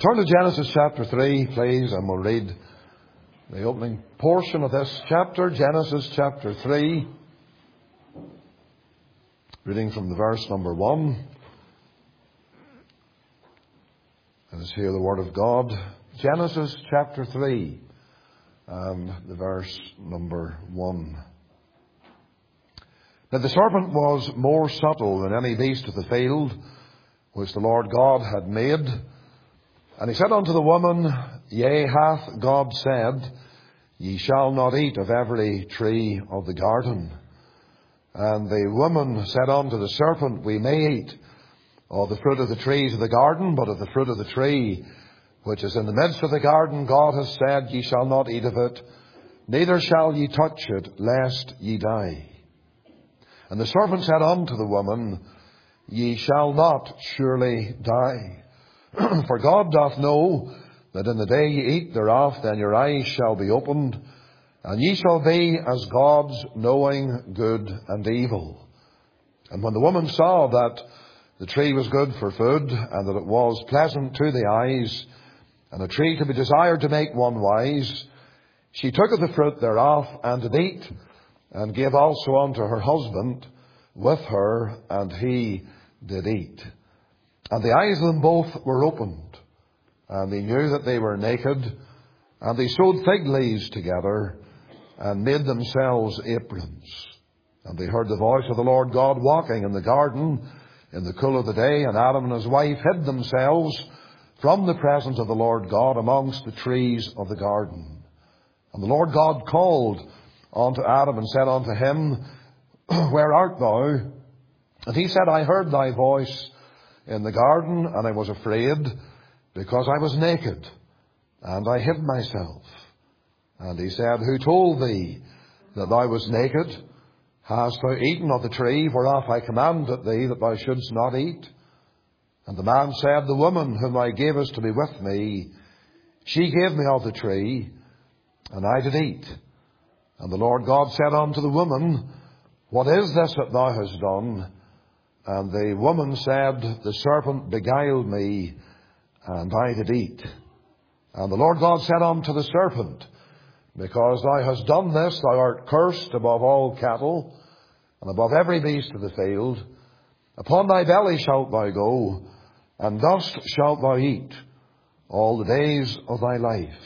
Turn to Genesis chapter 3, please, and we'll read the opening portion of this chapter, Genesis chapter 3, reading from the verse number 1. Let us hear the word of God. Genesis chapter 3, and the verse number 1. Now the serpent was more subtle than any beast of the field which the Lord God had made. And he said unto the woman, Yea, hath God said, Ye shall not eat of every tree of the garden. And the woman said unto the serpent, We may eat of the fruit of the trees of the garden, but of the fruit of the tree which is in the midst of the garden, God hath said, Ye shall not eat of it, neither shall ye touch it, lest ye die. And the serpent said unto the woman, Ye shall not surely die. For God doth know that in the day ye eat thereof, then your eyes shall be opened, and ye shall be as gods, knowing good and evil. And when the woman saw that the tree was good for food, and that it was pleasant to the eyes, and a tree to be desired to make one wise, she took of the fruit thereof, and did eat, and gave also unto her husband with her, and he did eat. And the eyes of them both were opened, and they knew that they were naked, and they sewed fig leaves together, and made themselves aprons. And they heard the voice of the Lord God walking in the garden in the cool of the day, and Adam and his wife hid themselves from the presence of the Lord God amongst the trees of the garden. And the Lord God called unto Adam and said unto him, Where art thou? And he said, I heard thy voice in the garden, and I was afraid, because I was naked, and I hid myself. And he said, Who told thee that thou wast naked? Hast thou eaten of the tree whereof I commanded thee that thou shouldst not eat? And the man said, The woman whom thou gavest to be with me, she gave me of the tree, and I did eat. And the Lord God said unto the woman, What is this that thou hast done? And the woman said, The serpent beguiled me, and I did eat. And the Lord God said unto the serpent, Because thou hast done this, thou art cursed above all cattle, and above every beast of the field. Upon thy belly shalt thou go, and dust shalt thou eat all the days of thy life.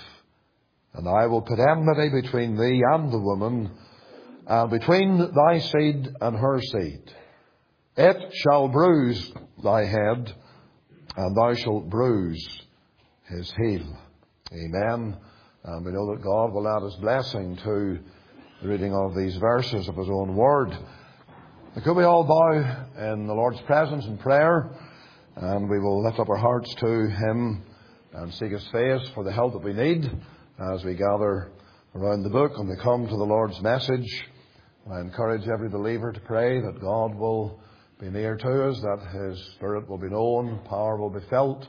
And I will put enmity between thee and the woman, and between thy seed and her seed. It shall bruise thy head, and thou shalt bruise his heel. Amen. And we know that God will add his blessing to the reading of these verses of his own word. Could we all bow in the Lord's presence in prayer, and we will lift up our hearts to him and seek his face for the help that we need as we gather around the book and we come to the Lord's message. I encourage every believer to pray that God will be near to us, that his Spirit will be known, power will be felt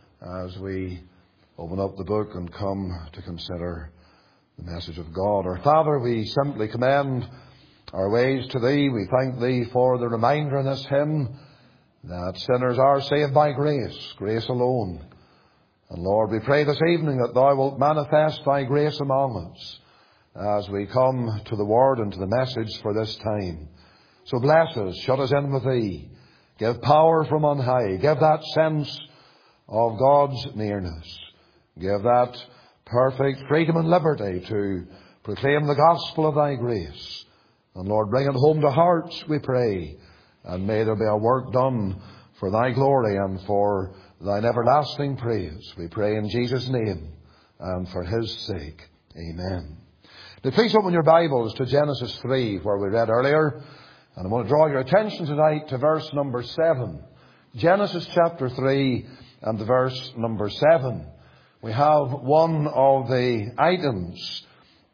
as we open up the book and come to consider the message of God. Our Father, we simply commend our ways to Thee. We thank Thee for the reminder in this hymn that sinners are saved by grace, grace alone. And Lord, we pray this evening that Thou wilt manifest Thy grace among us as we come to the Word and to the message for this time. So bless us, shut us in with Thee, give power from on high, give that sense of God's nearness, give that perfect freedom and liberty to proclaim the gospel of Thy grace. And Lord, bring it home to hearts, we pray, and may there be a work done for Thy glory and for Thine everlasting praise. We pray in Jesus' name and for His sake. Amen. Now please open your Bibles to Genesis 3, where we read earlier. And I want to draw your attention tonight to verse number 7. Genesis chapter 3 and the verse number 7. We have one of the items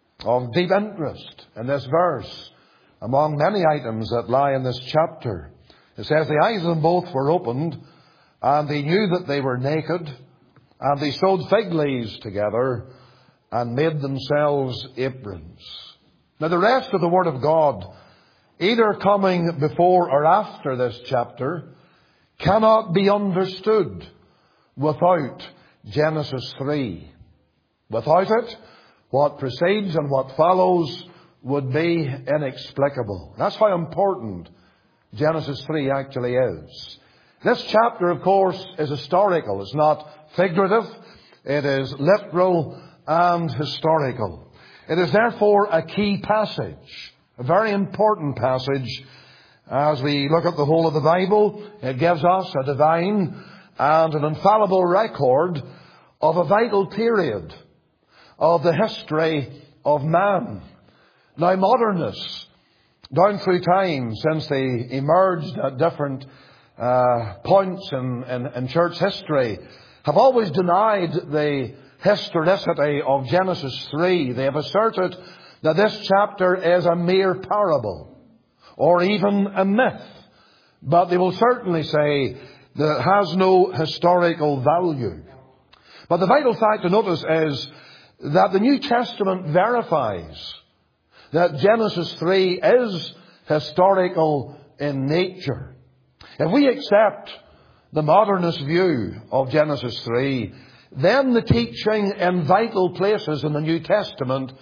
of deep interest in this verse among many items that lie in this chapter. It says, The eyes of them both were opened, and they knew that they were naked, and they sewed fig leaves together and made themselves aprons. Now the rest of the Word of God, either coming before or after this chapter, cannot be understood without Genesis 3. Without it, what precedes and what follows would be inexplicable. That's how important Genesis 3 actually is. This chapter, of course, is historical. It's not figurative. It is literal and historical. It is therefore a key passage, a very important passage. As we look at the whole of the Bible, it gives us a divine and an infallible record of a vital period of the history of man. Now, modernists, down through time, since they emerged at different points in church history, have always denied the historicity of Genesis 3. They have asserted that this chapter is a mere parable, or even a myth. But they will certainly say that it has no historical value. But the vital fact to notice is that the New Testament verifies that Genesis 3 is historical in nature. If we accept the modernist view of Genesis 3, then the teaching in vital places in the New Testament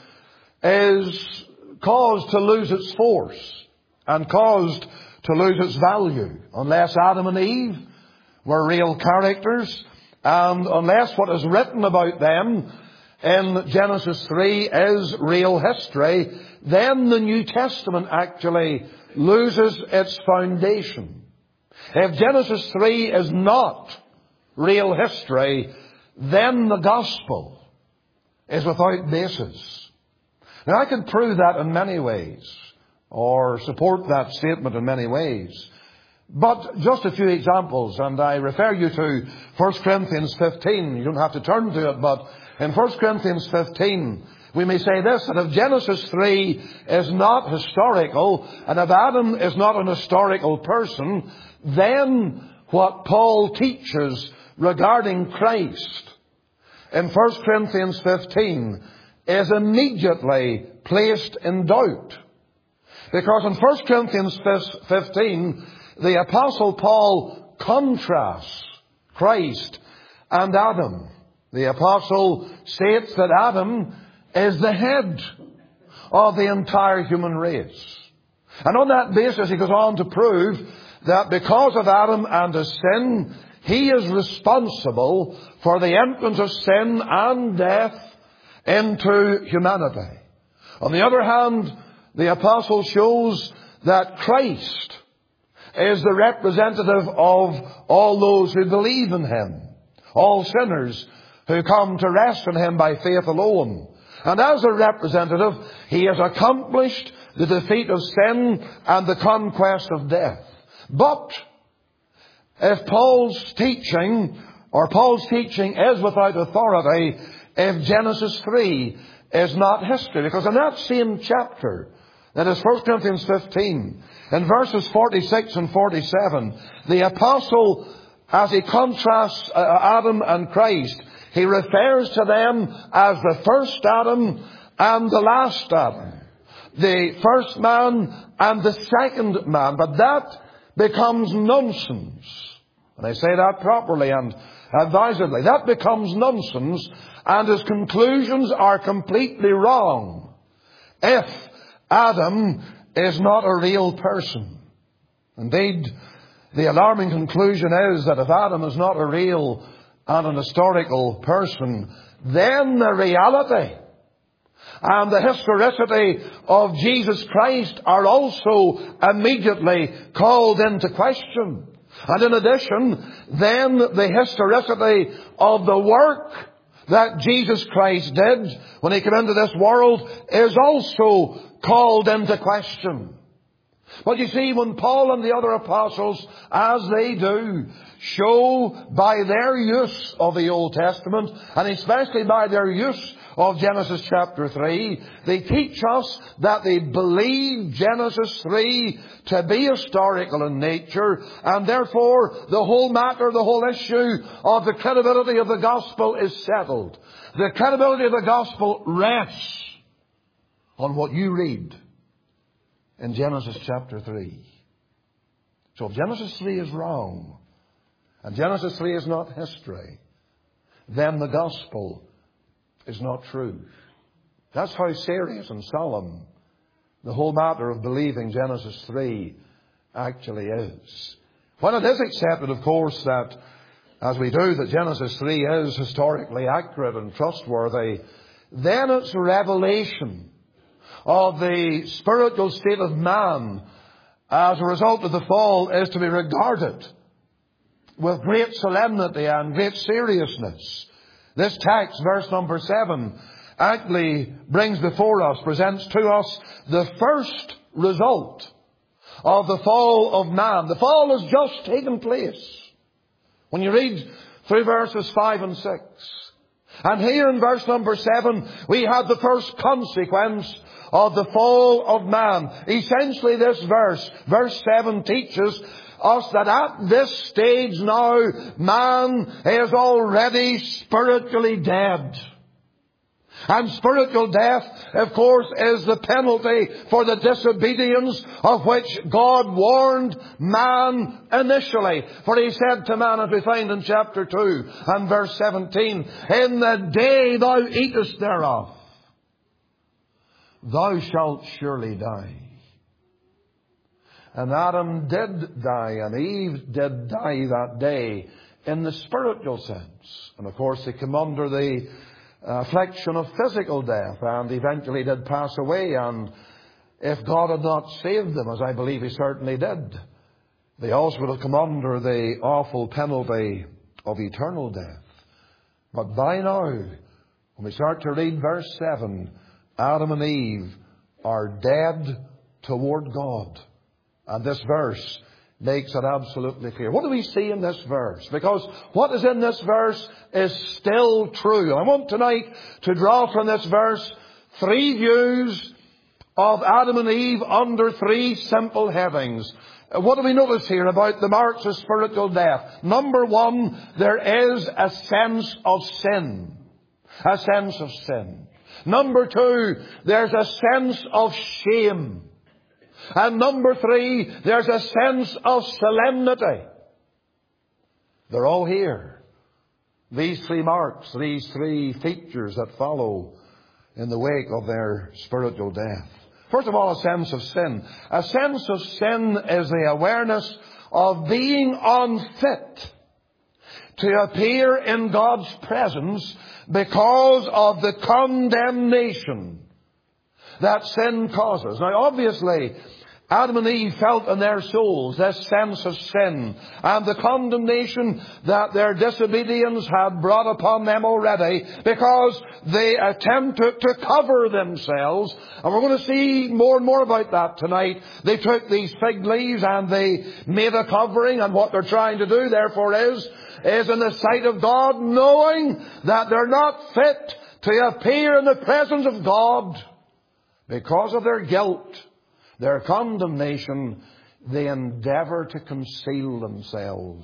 is caused to lose its force and caused to lose its value, unless Adam and Eve were real characters, and unless what is written about them in Genesis 3 is real history, then the New Testament actually loses its foundation. If Genesis 3 is not real history, then the gospel is without basis. Now, I can prove that in many ways, or support that statement in many ways. But just a few examples, and I refer you to 1 Corinthians 15. You don't have to turn to it, but in 1 Corinthians 15, we may say this, that if Genesis 3 is not historical, and if Adam is not an historical person, then what Paul teaches regarding Christ in 1 Corinthians 15 is immediately placed in doubt. Because in 1 Corinthians 15, the Apostle Paul contrasts Christ and Adam. The Apostle states that Adam is the head of the entire human race. And on that basis, he goes on to prove that because of Adam and his sin, he is responsible for the entrance of sin and death into humanity. On the other hand, the Apostle shows that Christ is the representative of all those who believe in Him, all sinners who come to rest in Him by faith alone. And as a representative, He has accomplished the defeat of sin and the conquest of death. But if Paul's teaching is without authority, if Genesis 3 is not history, because in that same chapter, that is 1 Corinthians 15, in verses 46 and 47, the Apostle, as he contrasts Adam and Christ, he refers to them as the first Adam and the last Adam. The first man and the second man. But that becomes nonsense. And I say that properly and advisedly. That becomes nonsense, and his conclusions are completely wrong if Adam is not a real person. Indeed, the alarming conclusion is that if Adam is not a real and an historical person, then the reality and the historicity of Jesus Christ are also immediately called into question. And in addition, then the historicity of the work that Jesus Christ did when He came into this world is also called into question. But you see, when Paul and the other apostles, as they do, show by their use of the Old Testament, and especially by their use of Genesis chapter 3, they teach us that they believe Genesis 3 to be historical in nature, and therefore the whole matter, the whole issue of the credibility of the gospel is settled. The credibility of the gospel rests on what you read in Genesis chapter 3. So if Genesis 3 is wrong, and Genesis 3 is not history, then the gospel is not true. That's how serious and solemn the whole matter of believing Genesis 3 actually is. When it is accepted, of course, that, as we do, that Genesis 3 is historically accurate and trustworthy, then its revelation of the spiritual state of man as a result of the fall is to be regarded with great solemnity and great seriousness. This text, verse number 7, actually brings before us, presents to us the first result of the fall of man. The fall has just taken place. When you read through verses 5 and 6. And here in verse number 7, we have the first consequence of the fall of man. Essentially this verse 7 teaches us that at this stage now, man is already spiritually dead. And spiritual death, of course, is the penalty for the disobedience of which God warned man initially. For He said to man, as we find in chapter 2 and verse 17, "In the day thou eatest thereof, thou shalt surely die." And Adam did die, and Eve did die that day in the spiritual sense. And of course they came under the affliction of physical death and eventually did pass away. And if God had not saved them, as I believe He certainly did, they also would have come under the awful penalty of eternal death. But by now, when we start to read verse 7, Adam and Eve are dead toward God. And this verse makes it absolutely clear. What do we see in this verse? Because what is in this verse is still true. I want tonight to draw from this verse 3 views of Adam and Eve under 3 simple headings. What do we notice here about the marks of spiritual death? Number 1, there is a sense of sin. A sense of sin. Number 2, there's a sense of shame. And number 3, there's a sense of solemnity. They're all here. These 3 marks, these 3 features that follow in the wake of their spiritual death. First of all, a sense of sin. A sense of sin is the awareness of being unfit to appear in God's presence because of the condemnation that sin causes. Now, obviously, Adam and Eve felt in their souls this sense of sin and the condemnation that their disobedience had brought upon them already, because they attempted to cover themselves. And we're going to see more and more about that tonight. They took these fig leaves and they made a covering, and what they're trying to do, therefore, is in the sight of God, knowing that they're not fit to appear in the presence of God because of their guilt, their condemnation, they endeavour to conceal themselves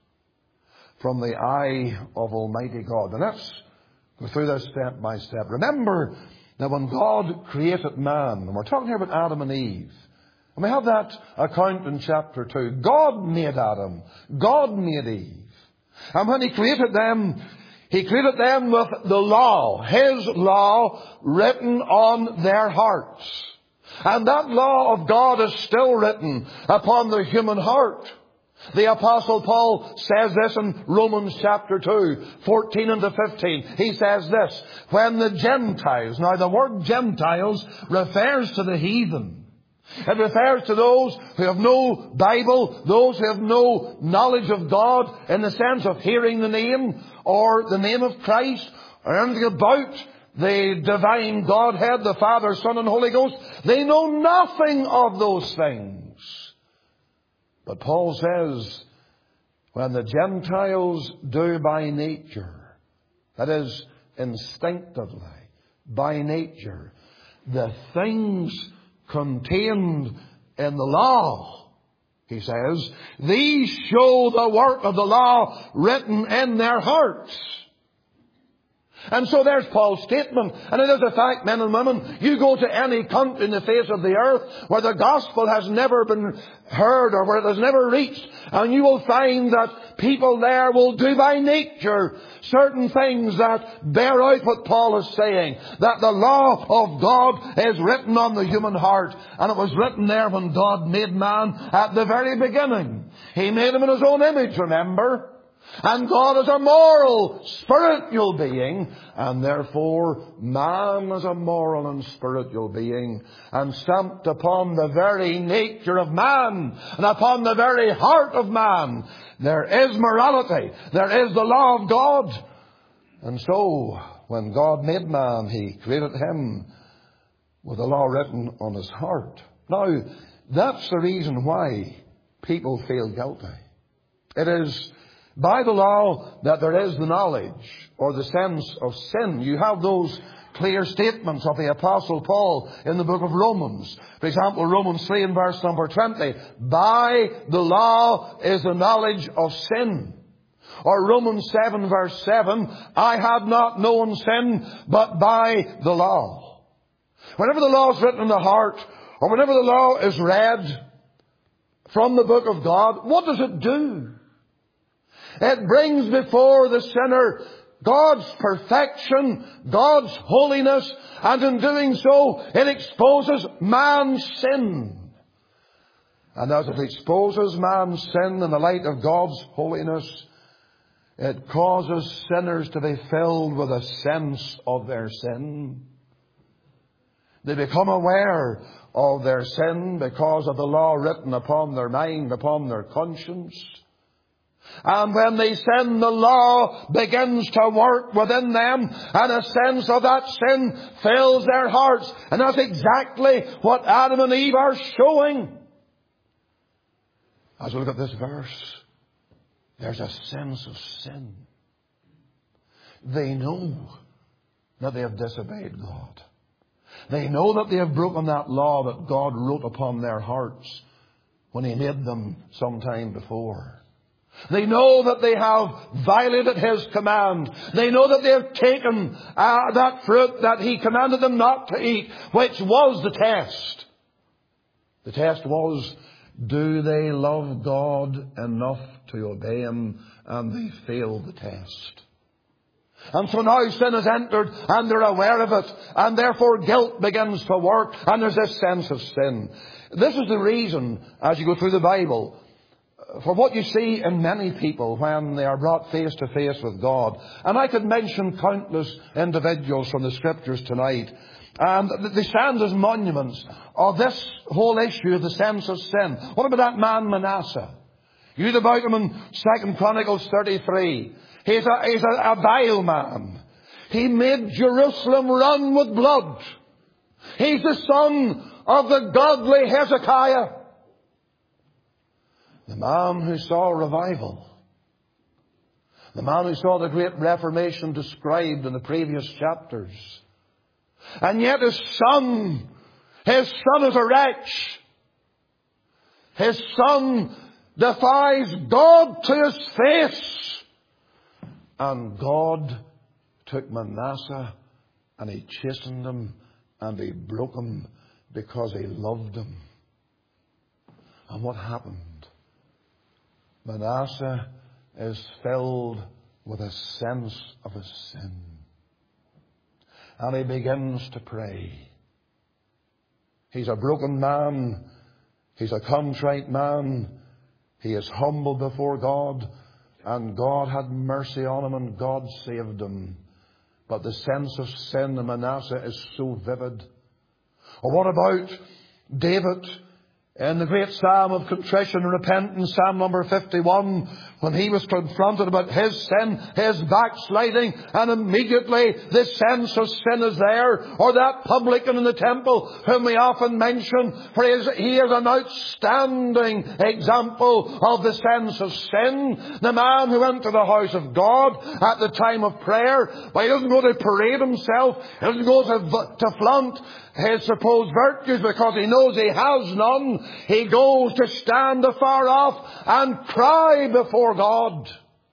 from the eye of Almighty God. And let's go through this step by step. Remember that when God created man, and we're talking here about Adam and Eve, and we have that account in chapter 2. God made Adam. God made Eve. And when He created them with the law, His law, written on their hearts. And that law of God is still written upon the human heart. The Apostle Paul says this in Romans chapter 2, 14 and 15. He says this, when the Gentiles, now the word Gentiles refers to the heathen. It refers to those who have no Bible, those who have no knowledge of God in the sense of hearing the name or the name of Christ or anything about the divine Godhead, the Father, Son, and Holy Ghost. They know nothing of those things. But Paul says, when the Gentiles do by nature, that is, instinctively, by nature, the things contained in the law, he says, these show the work of the law written in their hearts. And so there's Paul's statement. And it is a fact, men and women, you go to any country in the face of the earth where the gospel has never been heard or where it has never reached, and you will find that people there will do by nature certain things that bear out what Paul is saying. That the law of God is written on the human heart. And it was written there when God made man at the very beginning. He made him in His own image, remember? And God is a moral, spiritual being, and therefore man is a moral and spiritual being, and stamped upon the very nature of man, and upon the very heart of man, there is morality, there is the law of God. And so, when God made man, He created him with the law written on his heart. Now, that's the reason why people feel guilty. It is by the law that there is the knowledge or the sense of sin. You have those clear statements of the Apostle Paul in the book of Romans. For example, Romans 3 and verse number 20. By the law is the knowledge of sin. Or Romans 7 verse 7. I have not known sin but by the law. Whenever the law is written in the heart, or whenever the law is read from the book of God, what does it do? It brings before the sinner God's perfection, God's holiness, and in doing so, it exposes man's sin. And as it exposes man's sin in the light of God's holiness, it causes sinners to be filled with a sense of their sin. They become aware of their sin because of the law written upon their mind, upon their conscience. And when they sin, the law begins to work within them, and a sense of that sin fills their hearts. And that's exactly what Adam and Eve are showing. As we look at this verse, there's a sense of sin. They know that they have disobeyed God. They know that they have broken that law that God wrote upon their hearts when He made them some time before. They know that they have violated His command. They know that they have taken that fruit that He commanded them not to eat, which was the test. The test was, do they love God enough to obey Him? And they failed the test. And so now sin has entered, and they're aware of it, and therefore guilt begins to work, and there's this sense of sin. This is the reason, as you go through the Bible, for what you see in many people when they are brought face to face with God. And I could mention countless individuals from the Scriptures tonight. And they stand as monuments of this whole issue of the sense of sin. What about that man Manasseh? You read about him in 2 Chronicles 33. He's a vile man. He made Jerusalem run with blood. He's the son of the godly Hezekiah. The man who saw revival. The man who saw the great Reformation described in the previous chapters. And yet his son is a wretch. His son defies God to His face. And God took Manasseh and He chastened him and He broke him because He loved him. And what happened? Manasseh is filled with a sense of his sin. And he begins to pray. He's a broken man. He's a contrite man. He is humble before God. And God had mercy on him and God saved him. But the sense of sin in Manasseh is so vivid. Or what about David in the great Psalm of contrition and repentance, Psalm number 51, when he was confronted about his sin, his backsliding, and immediately this sense of sin is there. Or that publican in the temple, whom we often mention, for he is an outstanding example of the sense of sin. The man who went to the house of God at the time of prayer, but he doesn't go to parade himself, he doesn't go to flaunt his supposed virtues because he knows he has none. He goes to stand afar off and cry before God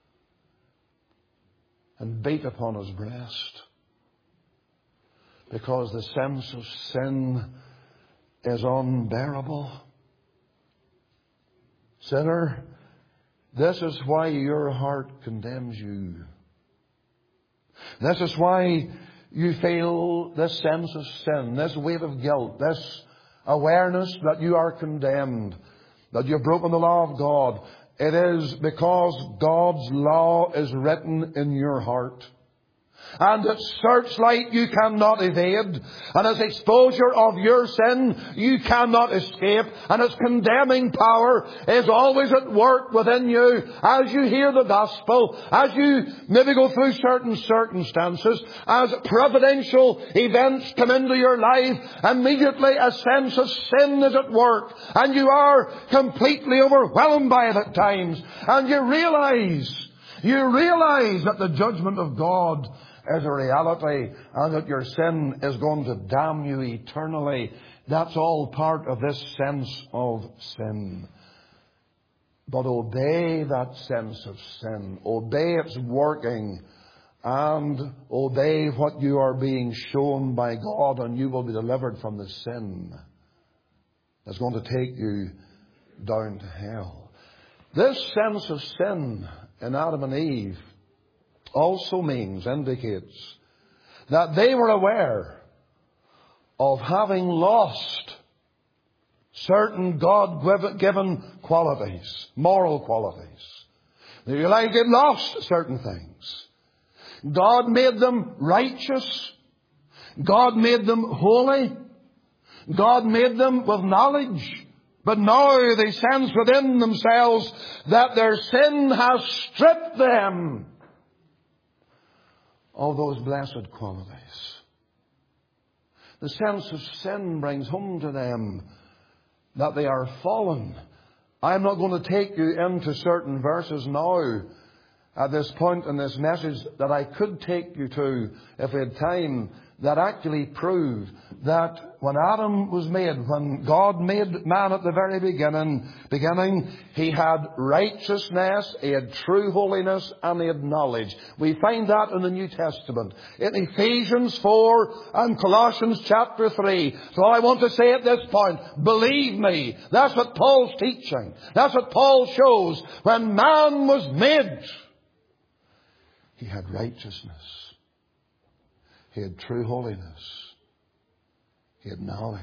and beat upon his breast because the sense of sin is unbearable. Sinner, This is why your heart condemns you. This is why you feel this sense of sin, this weight of guilt, this awareness that you are condemned, that you've broken the law of God. It is because God's law is written in your heart. And its searchlight you cannot evade. And its exposure of your sin you cannot escape. And its condemning power is always at work within you as you hear the gospel, as you maybe go through certain circumstances, as providential events come into your life. Immediately a sense of sin is at work. And you are completely overwhelmed by it at times. And you realize that the judgment of God is a reality and that your sin is going to damn you eternally. That's all part of this sense of sin. But obey that sense of sin. Obey its working and obey what you are being shown by God, and you will be delivered from the sin that's going to take you down to hell. This sense of sin in Adam and Eve also indicates that they were aware of having lost certain God-given qualities, moral qualities. They realized they'd lost certain things. God made them righteous. God made them holy. God made them with knowledge. But now they sense within themselves that their sin has stripped them of those blessed qualities. The sense of sin brings home to them that they are fallen. I'm not going to take you into certain verses now at this point in this message that I could take you to if we had time, that actually prove that when Adam was made, when God made man at the very beginning, he had righteousness, he had true holiness, and he had knowledge. We find that in the New Testament, in Ephesians 4 and Colossians chapter 3. So I want to say at this point, believe me, that's what Paul's teaching. That's what Paul shows. When man was made, he had righteousness. He had true holiness. He had knowledge.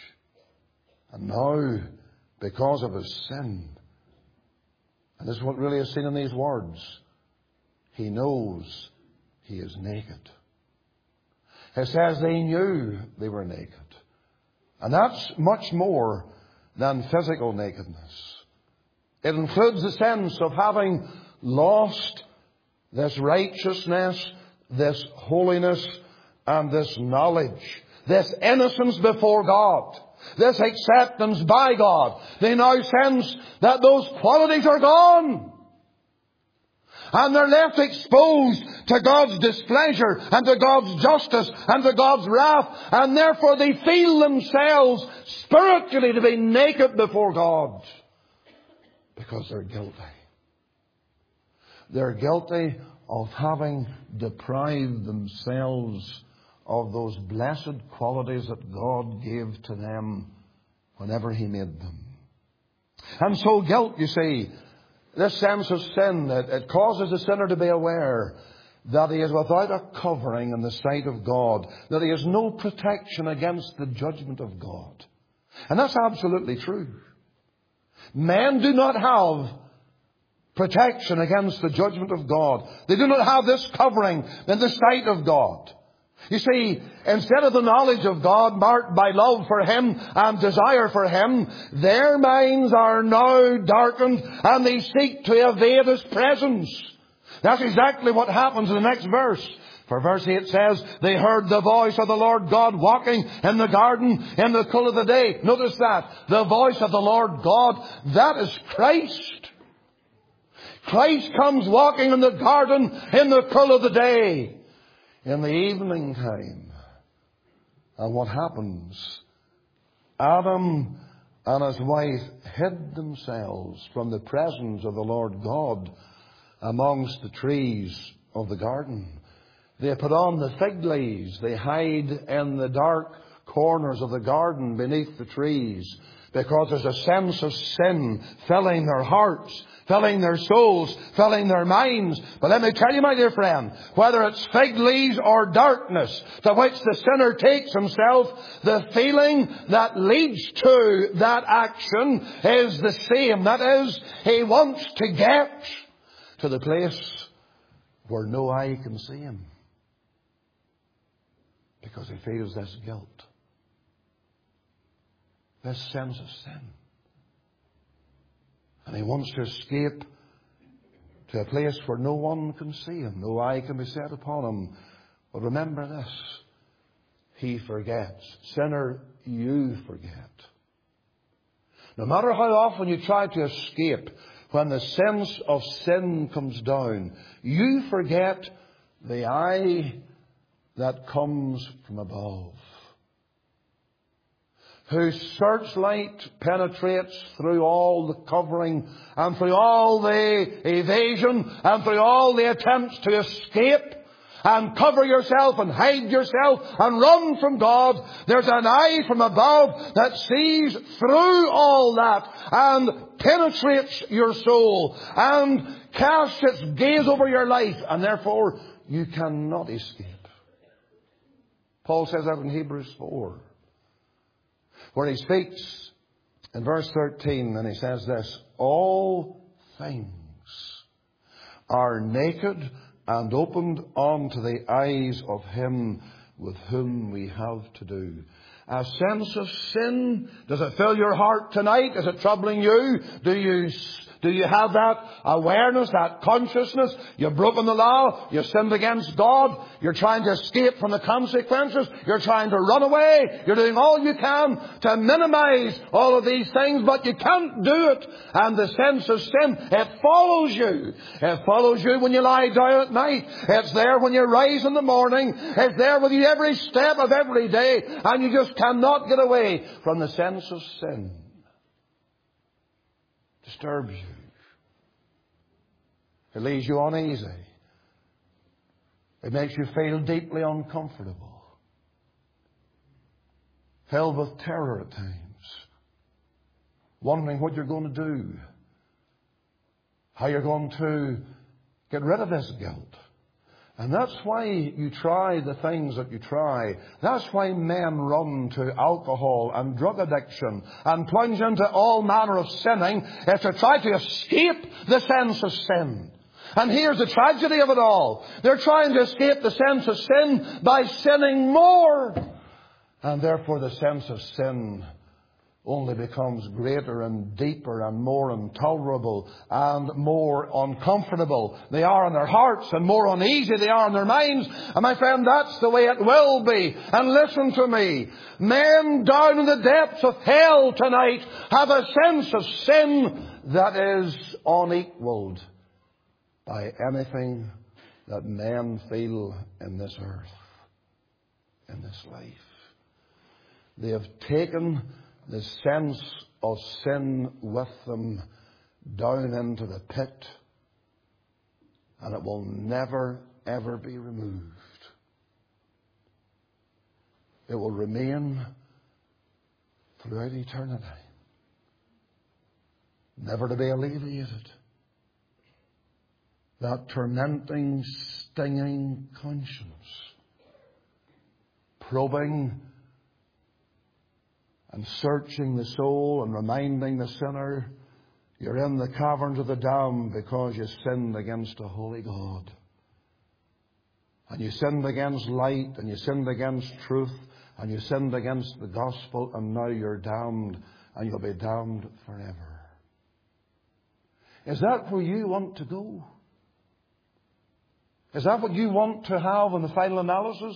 And now, because of his sin, and this is what really is seen in these words, he knows he is naked. It says they knew they were naked. And that's much more than physical nakedness. It includes the sense of having lost this righteousness, this holiness, and this knowledge, this innocence before God, this acceptance by God. They now sense that those qualities are gone. And they're left exposed to God's displeasure and to God's justice and to God's wrath. And therefore they feel themselves spiritually to be naked before God because they're guilty. They're guilty of having deprived themselves of those blessed qualities that God gave to them whenever He made them. And so guilt, you see, this sense of sin, it causes the sinner to be aware that he is without a covering in the sight of God, that he has no protection against the judgment of God. And that's absolutely true. Men do not have protection against the judgment of God. They do not have this covering in the sight of God. You see, instead of the knowledge of God marked by love for Him and desire for Him, their minds are now darkened and they seek to evade His presence. That's exactly what happens in the next verse. For verse 8 says, they heard the voice of the Lord God walking in the garden in the cool of the day. Notice that. The voice of the Lord God, that is Christ. Christ comes walking in the garden in the cool of the day, in the evening time. And what happens? Adam and his wife hid themselves from the presence of the Lord God amongst the trees of the garden. They put on the fig leaves. They hide in the dark corners of the garden beneath the trees, because there's a sense of sin filling their hearts, filling their souls, filling their minds. But let me tell you, my dear friend, whether it's fig leaves or darkness to which the sinner takes himself, the feeling that leads to that action is the same. That is, he wants to get to the place where no eye can see him, because he feels this guilt, this sense of sin. And he wants to escape to a place where no one can see him, no eye can be set upon him. But remember this, he forgets. Sinner, you forget. No matter how often you try to escape, when the sense of sin comes down, you forget the eye that comes from above, whose searchlight penetrates through all the covering and through all the evasion and through all the attempts to escape and cover yourself and hide yourself and run from God. There's an eye from above that sees through all that and penetrates your soul and casts its gaze over your life, and therefore you cannot escape. Paul says that in Hebrews 4. Where he speaks in verse 13, and he says this: all things are naked and opened unto the eyes of him with whom we have to do. A sense of sin, does it fill your heart tonight? Is it troubling you? Do you have that awareness, that consciousness? You've broken the law. You've sinned against God. You're trying to escape from the consequences. You're trying to run away. You're doing all you can to minimize all of these things, but you can't do it. And the sense of sin, it follows you. It follows you when you lie down at night. It's there when you rise in the morning. It's there with you every step of every day. And you just cannot get away from the sense of sin. Disturbs you. It leaves you uneasy. It makes you feel deeply uncomfortable, filled with terror at times, wondering what you're going to do, how you're going to get rid of this guilt. And that's why you try the things that you try. That's why men run to alcohol and drug addiction and plunge into all manner of sinning, is to try to escape the sense of sin. And here's the tragedy of it all. They're trying to escape the sense of sin by sinning more. And therefore the sense of sin only becomes greater and deeper and more intolerable and more uncomfortable. They are in their hearts, and more uneasy they are in their minds. And my friend, that's the way it will be. And listen to me. Men down in the depths of hell tonight have a sense of sin that is unequaled by anything that men feel in this earth, in this life. They have taken the sense of sin with them down into the pit, and it will never, ever be removed. It will remain throughout eternity, never to be alleviated. That tormenting, stinging conscience, probing and searching the soul and reminding the sinner, you're in the caverns of the damned because you sinned against a holy God. And you sinned against light, and you sinned against truth, and you sinned against the gospel, and now you're damned, and you'll be damned forever. Is that where you want to go? Is that what you want to have in the final analysis?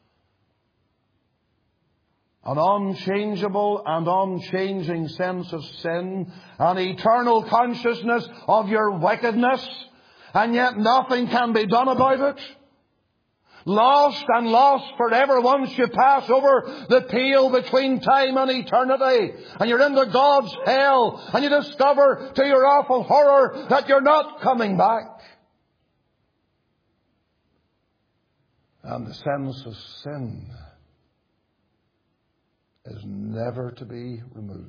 An unchangeable and unchanging sense of sin, an eternal consciousness of your wickedness, and yet nothing can be done about it. Lost and lost forever once you pass over the pale between time and eternity, and you're into God's hell, and you discover to your awful horror that you're not coming back. And the sense of sin is never to be removed.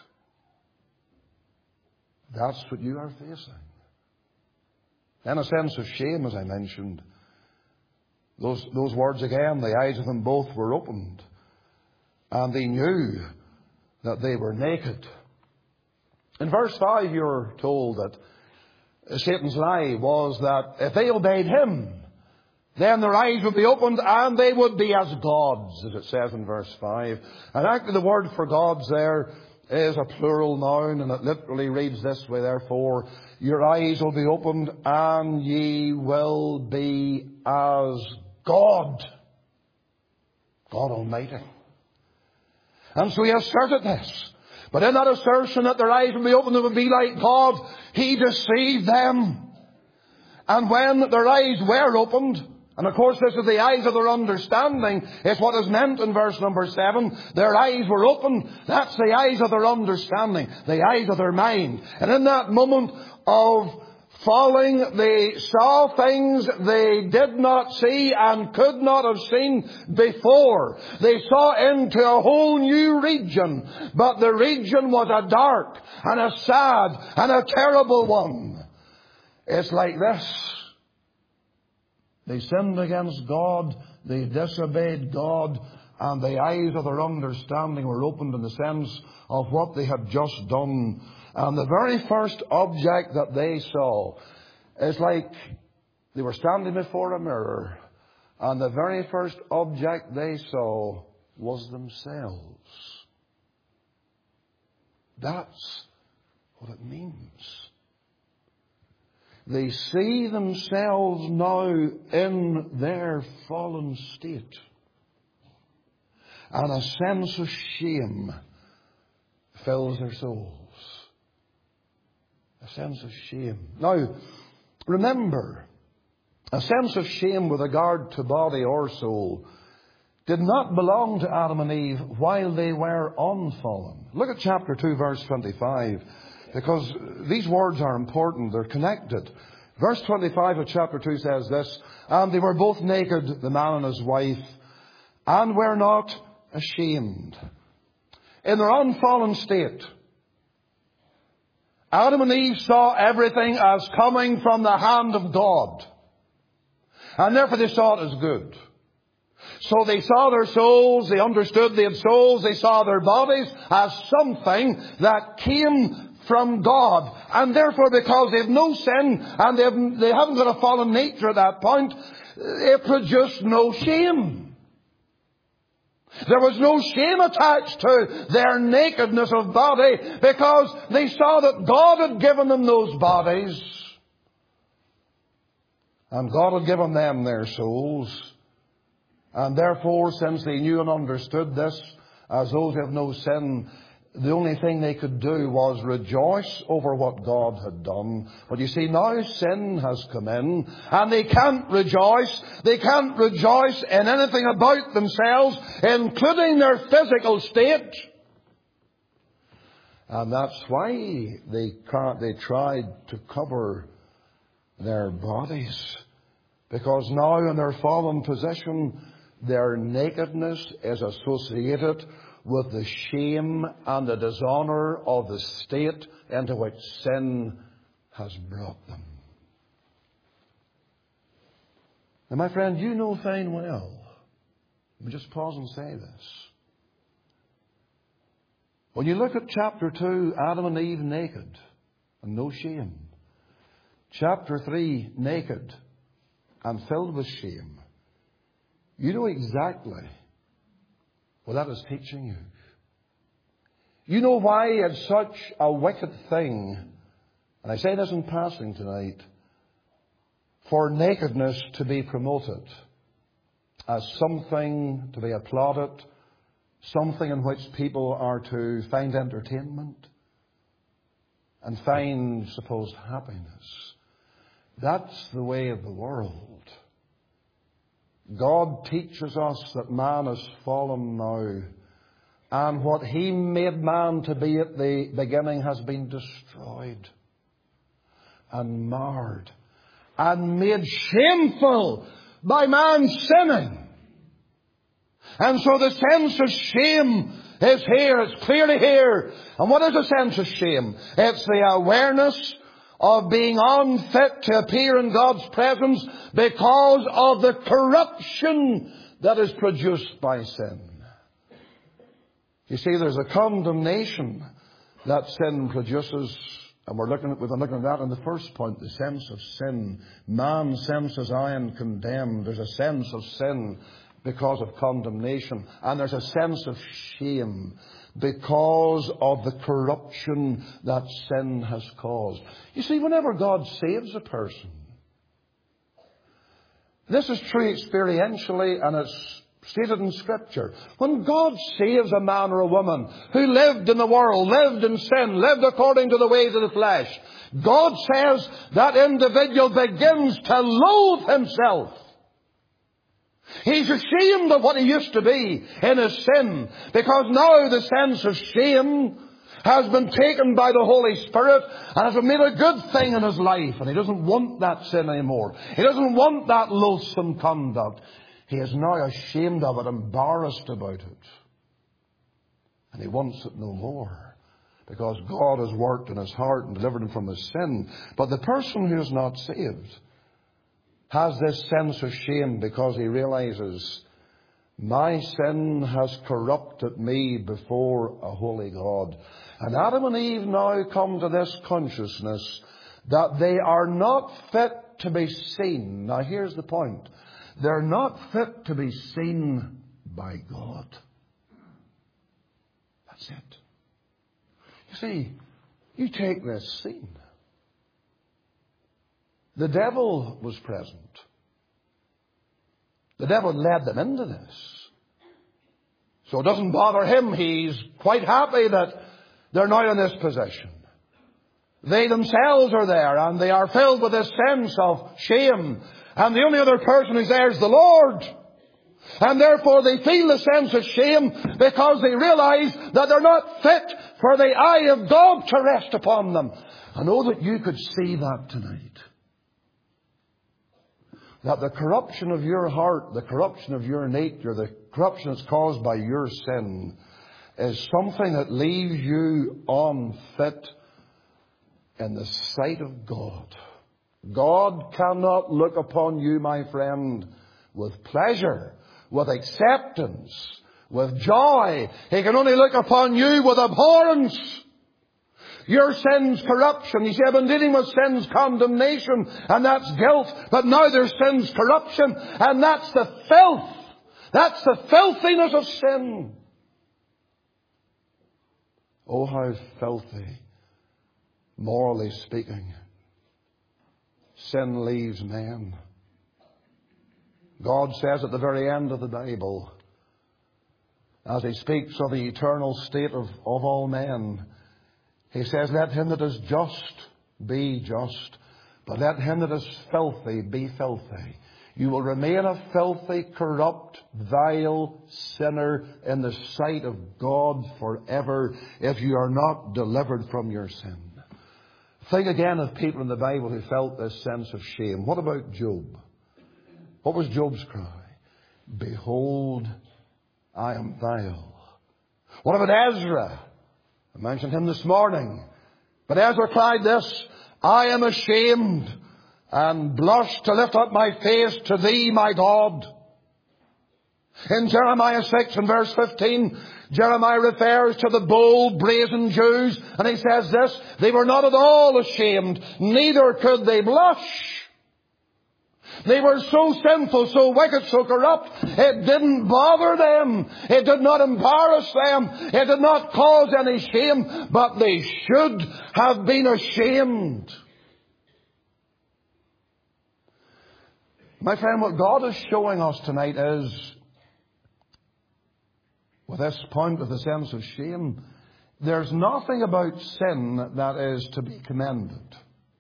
That's what you are facing. Then a sense of shame, as I mentioned. Those words again, the eyes of them both were opened, and they knew that they were naked. In verse 5 you're told that Satan's lie was that if they obeyed him, then their eyes would be opened and they would be as gods, as it says in verse 5. And actually the word for gods there is a plural noun, and it literally reads this way, therefore, your eyes will be opened and ye will be as God. God Almighty. And so he asserted this. But in that assertion that their eyes would be opened and would be like God, he deceived them. And when their eyes were opened, and of course this is the eyes of their understanding, is what is meant in verse number 7. Their eyes were opened. That's the eyes of their understanding, the eyes of their mind. And in that moment of falling, they saw things they did not see and could not have seen before. They saw into a whole new region, but the region was a dark and a sad and a terrible one. It's like this. They sinned against God, they disobeyed God, and the eyes of their understanding were opened in the sense of what they had just done. And the very first object that they saw is like they were standing before a mirror, and the very first object they saw was themselves. That's what it means. They see themselves now in their fallen state. And a sense of shame fills their souls. A sense of shame. Now, remember, a sense of shame with regard to body or soul did not belong to Adam and Eve while they were unfallen. Look at chapter 2, verse 25. Because these words are important. They're connected. Verse 25 of chapter 2 says this, and they were both naked, the man and his wife, and were not ashamed. In their unfallen state, Adam and Eve saw everything as coming from the hand of God. And therefore they saw it as good. So they saw their souls, they understood they had souls, they saw their bodies as something that came from God. And therefore, because they have no sin and they haven't got a fallen nature at that point, it produced no shame. There was no shame attached to their nakedness of body because they saw that God had given them those bodies. And God had given them their souls. And therefore, since they knew and understood this, as those who have no sin, the only thing they could do was rejoice over what God had done. But you see, now sin has come in, and they can't rejoice. They can't rejoice in anything about themselves, including their physical state. And that's why they tried to cover their bodies. Because now in their fallen position, their nakedness is associated with the shame and the dishonour of the state into which sin has brought them. Now, my friend, you know fine well. Let me just pause and say this. When you look at chapter 2, Adam and Eve naked and no shame. Chapter 3, naked and filled with shame. You know exactly what that is teaching you. You know why it's such a wicked thing, and I say this in passing tonight, for nakedness to be promoted as something to be applauded, something in which people are to find entertainment and find supposed happiness. That's the way of the world. God teaches us that man is fallen now, and what He made man to be at the beginning has been destroyed and marred and made shameful by man sinning. And so the sense of shame is here. It's clearly here. And what is a sense of shame? It's the awareness of being unfit to appear in God's presence because of the corruption that is produced by sin. You see, there's a condemnation that sin produces. And we've been looking at that in the first point, the sense of sin. Man senses, I am condemned. There's a sense of sin because of condemnation. And there's a sense of shame because of the corruption that sin has caused. You see, whenever God saves a person, this is true experientially, and it's stated in Scripture. When God saves a man or a woman who lived in the world, lived in sin, lived according to the ways of the flesh, God says that individual begins to loathe himself. He's ashamed of what he used to be in his sin, because now the sense of shame has been taken by the Holy Spirit and has made a good thing in his life. And he doesn't want that sin anymore. He doesn't want that loathsome conduct. He is now ashamed of it, embarrassed about it. And he wants it no more, because God has worked in his heart and delivered him from his sin. But the person who is not saved has this sense of shame because he realizes, my sin has corrupted me before a holy God. And Adam and Eve now come to this consciousness that they are not fit to be seen. Now here's the point. They're not fit to be seen by God. That's it. You see, you take this scene. The devil was present. The devil led them into this. So it doesn't bother him. He's quite happy that they're now in this position. They themselves are there, and they are filled with this sense of shame. And the only other person who's there is the Lord. And therefore they feel the sense of shame because they realize that they're not fit for the eye of God to rest upon them. I know that you could see that tonight. That the corruption of your heart, the corruption of your nature, the corruption that's caused by your sin is something that leaves you unfit in the sight of God. God cannot look upon you, my friend, with pleasure, with acceptance, with joy. He can only look upon you with abhorrence. Your sin's corruption. You see, I've been dealing with sin's condemnation, and that's guilt. But now there's sin's corruption, and that's the filth. That's the filthiness of sin. Oh, how filthy, morally speaking, sin leaves men. God says at the very end of the Bible, as he speaks of the eternal state of all men, he says, let him that is just be just, but let him that is filthy be filthy. You will remain a filthy, corrupt, vile sinner in the sight of God forever if you are not delivered from your sin. Think again of people in the Bible who felt this sense of shame. What about Job? What was Job's cry? Behold, I am vile. What about Ezra? I mentioned him this morning. But Ezra cried this, I am ashamed and blush to lift up my face to thee, my God. In Jeremiah 6 and verse 15, Jeremiah refers to the bold, brazen Jews, and he says this, they were not at all ashamed, neither could they blush. They were so sinful, so wicked, so corrupt, it didn't bother them. It did not embarrass them. It did not cause any shame, but they should have been ashamed. My friend, what God is showing us tonight is, with this point of the sense of shame, there's nothing about sin that is to be commended.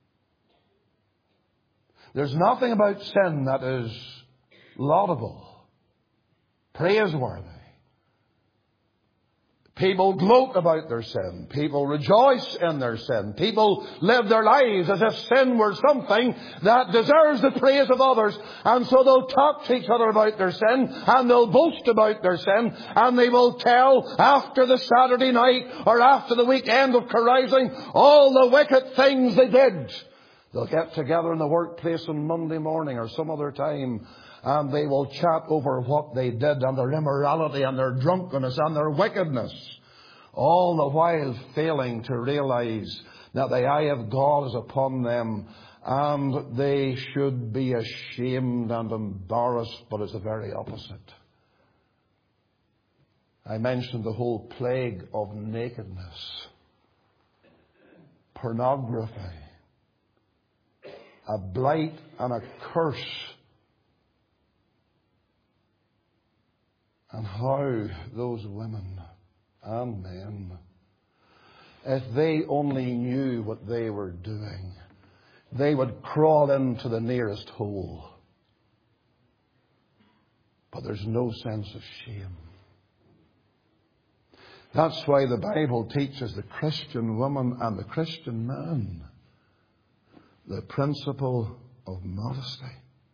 There's nothing about sin that is laudable, praiseworthy. People gloat about their sin. People rejoice in their sin. People live their lives as if sin were something that deserves the praise of others. And so they'll talk to each other about their sin, and they'll boast about their sin, and they will tell after the Saturday night or after the weekend of carousing all the wicked things they did. They'll get together in the workplace on Monday morning or some other time, and they will chat over what they did and their immorality and their drunkenness and their wickedness, all the while failing to realize that the eye of God is upon them and they should be ashamed and embarrassed, but it's the very opposite. I mentioned the whole plague of nakedness, pornography, a blight and a curse. And how those women and men, if they only knew what they were doing, they would crawl into the nearest hole. But there's no sense of shame. That's why the Bible teaches the Christian woman and the Christian man the principle of modesty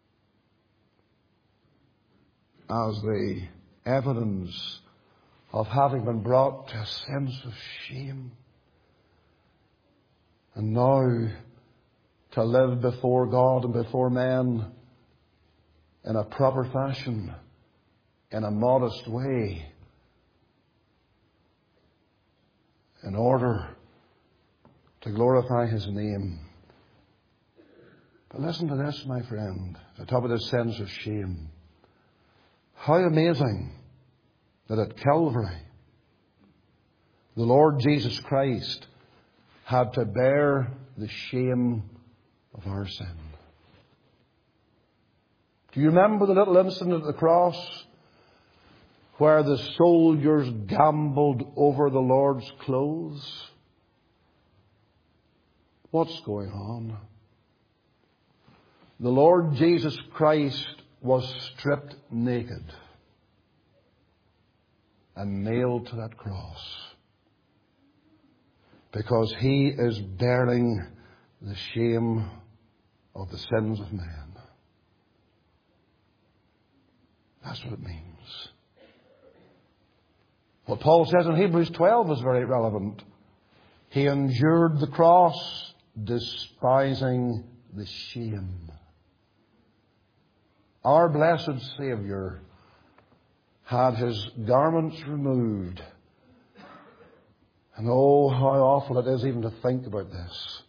as the evidence of having been brought to a sense of shame, and now to live before God and before men in a proper fashion, in a modest way, in order to glorify His name. But listen to this, my friend, to top of this sense of shame. How amazing that at Calvary, the Lord Jesus Christ had to bear the shame of our sin. Do you remember the little incident at the cross where the soldiers gambled over the Lord's clothes? What's going on? The Lord Jesus Christ was stripped naked and nailed to that cross because He is bearing the shame of the sins of man. That's what it means. What Paul says in Hebrews 12 is very relevant. He endured the cross, despising the shame. Our blessed Saviour had His garments removed. And oh, how awful it is even to think about this.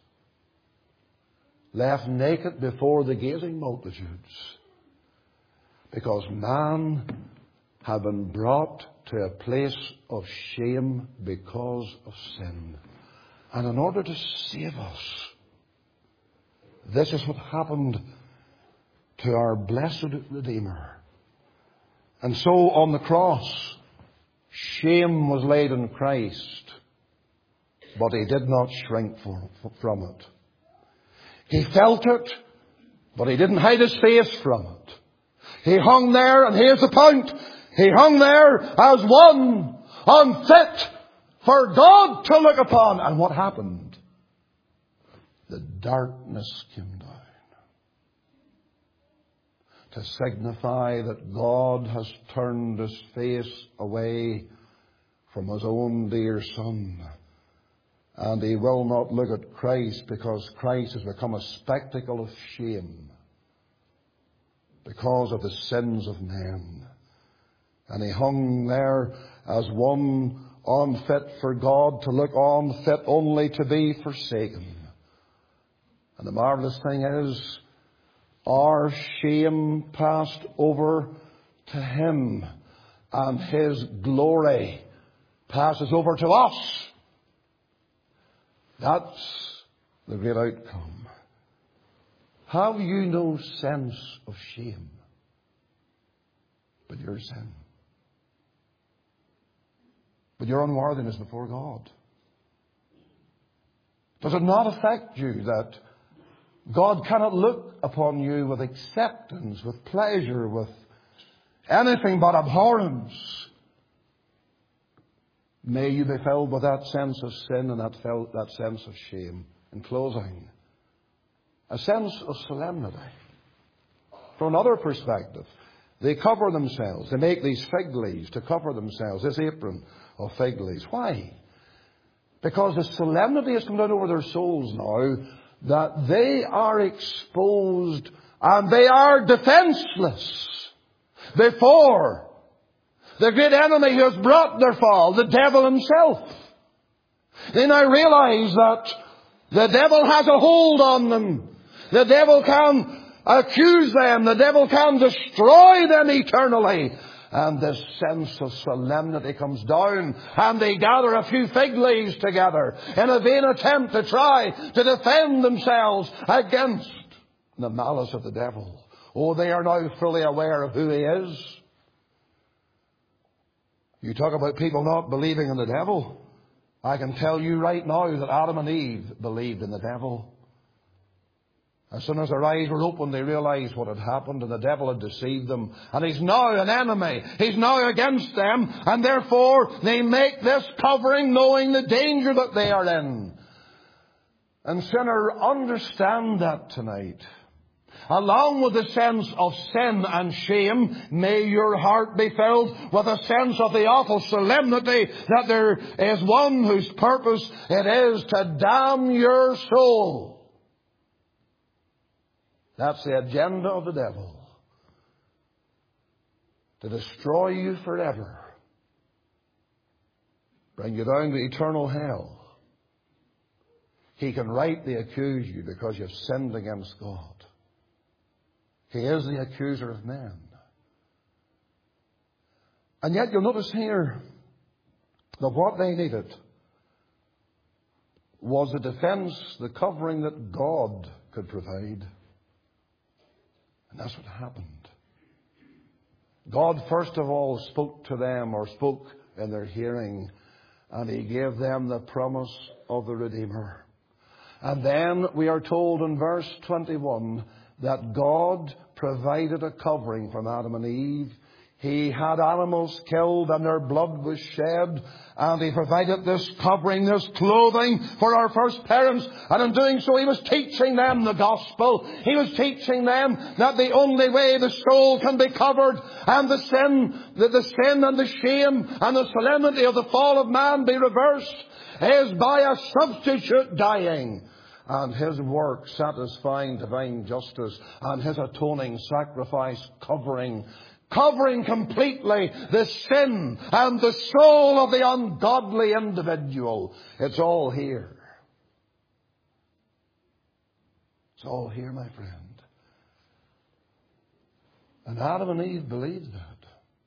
Left naked before the gazing multitudes. Because man had been brought to a place of shame because of sin. And in order to save us, this is what happened to our blessed Redeemer. And so on the cross, shame was laid on Christ, but He did not shrink from it. He felt it, but He didn't hide His face from it. He hung there, and here's the point, He hung there as one unfit for God to look upon. And what happened? The darkness came down to signify that God has turned His face away from His own dear Son. And He will not look at Christ because Christ has become a spectacle of shame because of the sins of men. And He hung there as one unfit for God to look on, fit only to be forsaken. And the marvelous thing is, our shame passed over to Him, and His glory passes over to us. That's the great outcome. Have you no sense of shame but your sin? But your unworthiness before God? Does it not affect you that God cannot look upon you with acceptance, with pleasure, with anything but abhorrence? May you be filled with that sense of sin and that sense of shame. In closing, a sense of solemnity. From another perspective, they cover themselves. They make these fig leaves to cover themselves, this apron of fig leaves. Why? Because the solemnity has come down over their souls now that they are exposed and they are defenseless before the great enemy who has brought their fall, the devil himself. They now realize that the devil has a hold on them. The devil can accuse them. The devil can destroy them eternally. And this sense of solemnity comes down, and they gather a few fig leaves together in a vain attempt to try to defend themselves against the malice of the devil. Oh, they are now fully aware of who he is. You talk about people not believing in the devil. I can tell you right now that Adam and Eve believed in the devil. As soon as their eyes were opened, they realized what had happened, and the devil had deceived them. And he's now an enemy. He's now against them, and therefore they make this covering knowing the danger that they are in. And sinner, understand that tonight. Along with the sense of sin and shame, may your heart be filled with a sense of the awful solemnity that there is one whose purpose it is to damn your soul. That's the agenda of the devil. To destroy you forever. Bring you down to eternal hell. He can rightly accuse you because you've sinned against God. He is the accuser of men. And yet you'll notice here that what they needed was the defense, the covering that God could provide. And that's what happened. God first of all spoke to them, or spoke in their hearing, and He gave them the promise of the Redeemer. And then we are told in verse 21 that God provided a covering from Adam and Eve. He had animals killed and their blood was shed, and He provided this covering, this clothing for our first parents. And in doing so, He was teaching them the gospel. He was teaching them that the only way the soul can be covered and the sin and the shame and the solemnity of the fall of man be reversed is by a substitute dying. And His work satisfying divine justice, and His atoning sacrifice covering completely the sin and the soul of the ungodly individual. It's all here. It's all here, my friend. And Adam and Eve believed that.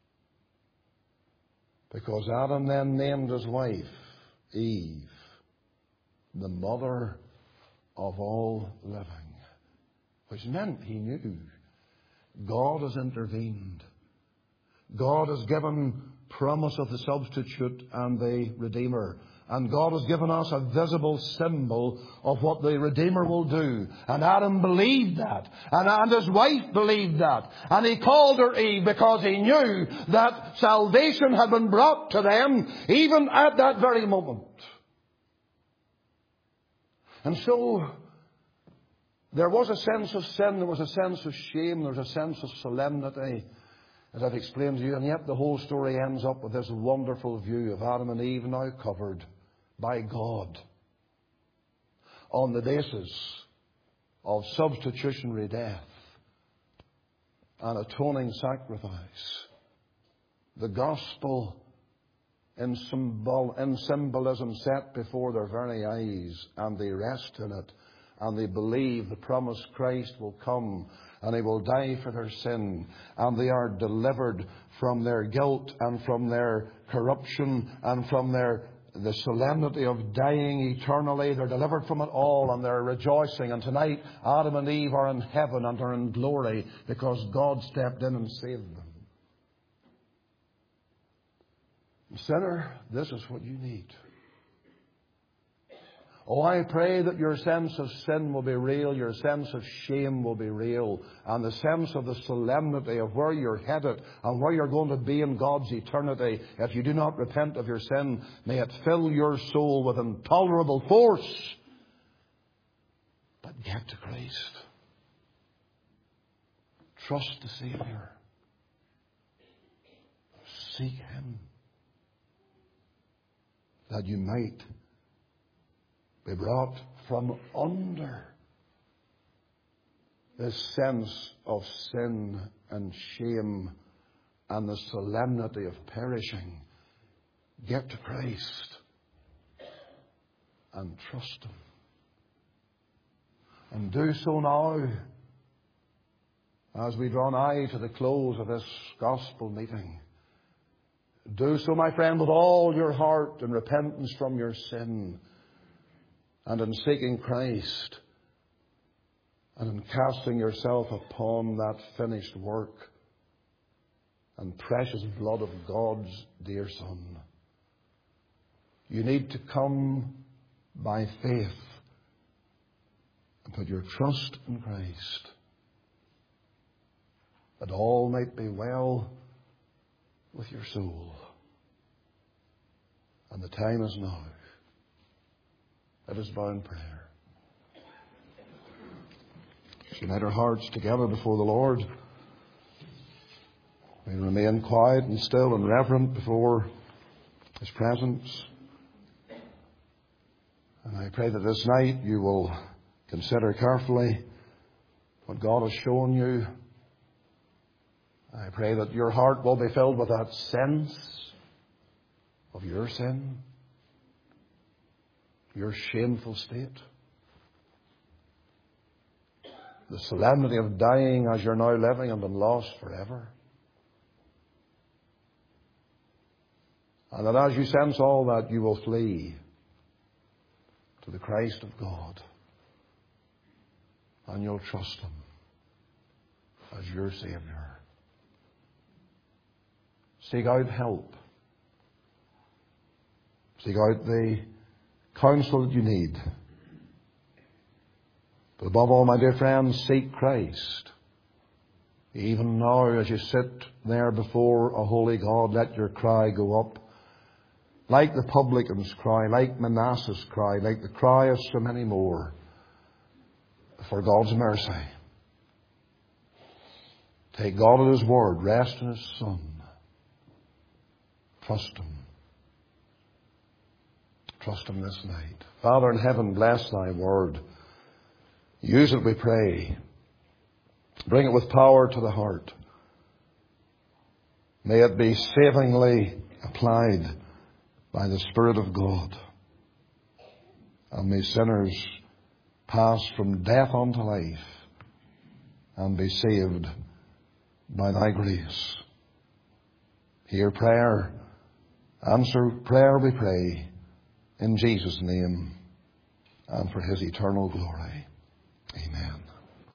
Because Adam then named his wife Eve, the mother of all living. Which meant he knew God has intervened. God has given promise of the substitute and the Redeemer. And God has given us a visible symbol of what the Redeemer will do. And Adam believed that. And his wife believed that. And he called her Eve because he knew that salvation had been brought to them even at that very moment. And so there was a sense of sin, there was a sense of shame, there was a sense of solemnity, as I've explained to you. And yet the whole story ends up with this wonderful view of Adam and Eve now covered by God on the basis of substitutionary death and atoning sacrifice. The gospel in symbolism set before their very eyes, and they rest in it, and they believe the promised Christ will come and He will die for their sin, and they are delivered from their guilt and from their corruption and from the solemnity of dying eternally. They're delivered from it all, and they're rejoicing. And tonight Adam and Eve are in heaven and are in glory because God stepped in and saved them. Sinner, this is what you need. Oh, I pray that your sense of sin will be real, your sense of shame will be real, and the sense of the solemnity of where you're headed and where you're going to be in God's eternity if you do not repent of your sin. May it fill your soul with intolerable force. But get to Christ. Trust the Savior. Seek Him, that you might be brought from under this sense of sin and shame and the solemnity of perishing. Get to Christ and trust Him. And do so now as we draw nigh to the close of this gospel meeting. Do so, my friend, with all your heart in repentance from your sin and in seeking Christ and in casting yourself upon that finished work and precious blood of God's dear Son. You need to come by faith and put your trust in Christ, that all might be well with your soul. And the time is now. Let us bow in prayer. Let's unite our hearts together before the Lord. We remain quiet and still and reverent before His presence. And I pray that this night you will consider carefully what God has shown you. I pray that your heart will be filled with that sense of your sin, your shameful state, the solemnity of dying as you're now living and been lost forever. And that as you sense all that, you will flee to the Christ of God. And you'll trust Him as your Savior. Seek out help. Seek out the counsel that you need. But above all, my dear friends, seek Christ. Even now, as you sit there before a holy God, let your cry go up. Like the publican's cry, like Manasseh's cry, like the cry of so many more, for God's mercy. Take God at His word. Rest in His Son. Trust Him. Trust Him this night. Father in heaven, bless Thy word. Use it, we pray. Bring it with power to the heart. May it be savingly applied by the Spirit of God. And may sinners pass from death unto life and be saved by Thy grace. Hear prayer. Answer prayer, we pray, in Jesus' name and for His eternal glory. Amen.